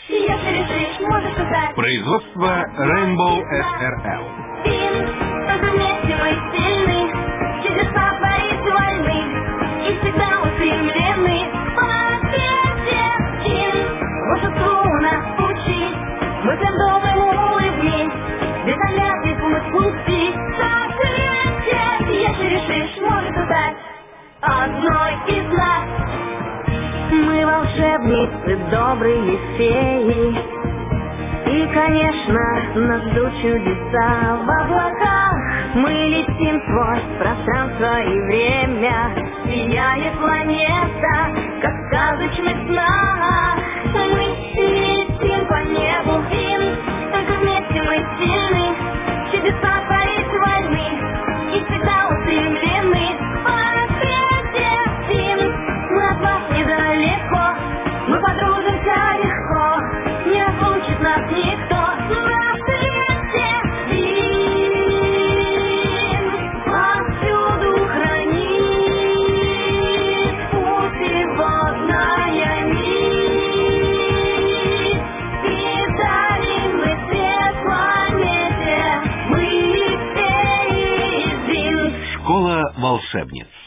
Если решишь, можешь создать. Производство Rainbow SRL. Только вместе мы сильны, чудеса творить вольны, и всегда устремлены по победе. Волшебству нас учи, мы всем добрым улыбнись, без обязательств мы спусти закрытие. Если решишь, можешь создать одной из нас. Мы волшебницы, добрые феи, и, конечно, нас ждут чудеса в облаках. Мы летим сквозь пространство и время, сияет планета, как в сказочных снах. Мы летим по небу, только вместе мы сильны, чудеса творить вольны, и всегда устремлены по победе. Мы от вас недалеко, мы подружимся легко, не разлучит нас никто. На свете повсюду хранит путеводная нить, и дарим мы свет планете, мы феи из Винкс. Школа волшебниц.